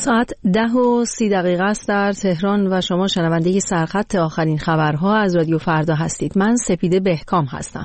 ساعت 10:30 است در تهران و شما شنونده سرخط آخرین خبرها از رادیو فردا هستید. من سپیده بهکام هستم.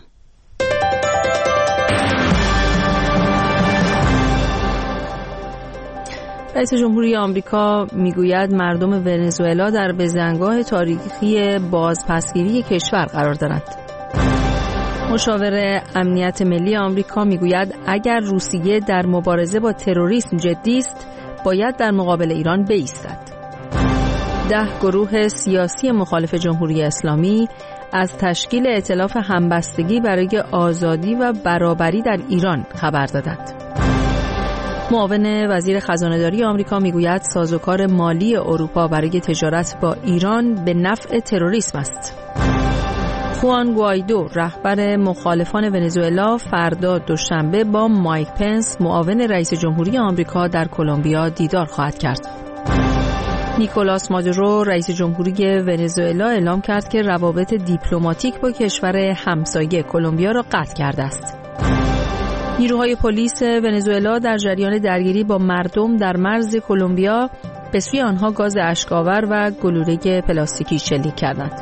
رئیس جمهوری آمریکا میگوید مردم ونزوئلا در بزنگاه تاریخی بازپسگیری کشور قرار دارند. مشاور امنیت ملی آمریکا میگوید اگر روسیه در مبارزه با تروریسم جدی است، باید در مقابل ایران بایستد. 10 گروه سیاسی مخالف جمهوری اسلامی از تشکیل ائتلاف همبستگی برای آزادی و برابری در ایران خبر دادند. معاون وزیر خزانه‌داری آمریکا میگوید سازوکار مالی اروپا برای تجارت با ایران به نفع تروریسم است. خوان گوایدو رهبر مخالفان ونزوئلا فردا دوشنبه با مایک پنس معاون رئیس جمهوری آمریکا در کلمبیا دیدار خواهد کرد. نیکولاس مادورو رئیس جمهوری ونزوئلا اعلام کرد که روابط دیپلماتیک با کشور همسایه کلمبیا را قطع کرده است. نیروهای پلیس ونزوئلا در جریان درگیری با مردم در مرز کلمبیا به سوی آنها گاز اشک‌آور و گلوله پلاستیکی شلیک کردند.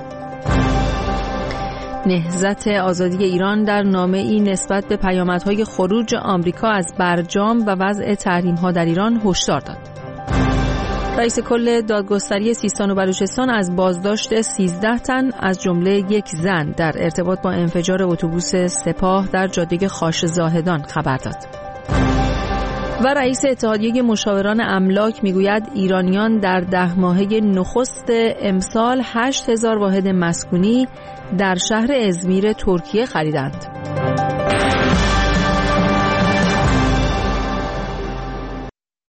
نهضت آزادی ایران در نامه‌ای نسبت به پیامدهای خروج آمریکا از برجام و وضع تحریم‌ها در ایران هشدار داد. رئیس کل دادگستری سیستان و بلوچستان از بازداشت 13 تن از جمله یک زن در ارتباط با انفجار اتوبوس سپاه در جاده خاش زاهدان خبر داد. و رئیس اتحادیه مشاوران املاک میگوید ایرانیان در 10 ماهه نخست امسال 8000 واحد مسکونی در شهر ازمیر ترکیه خریدند.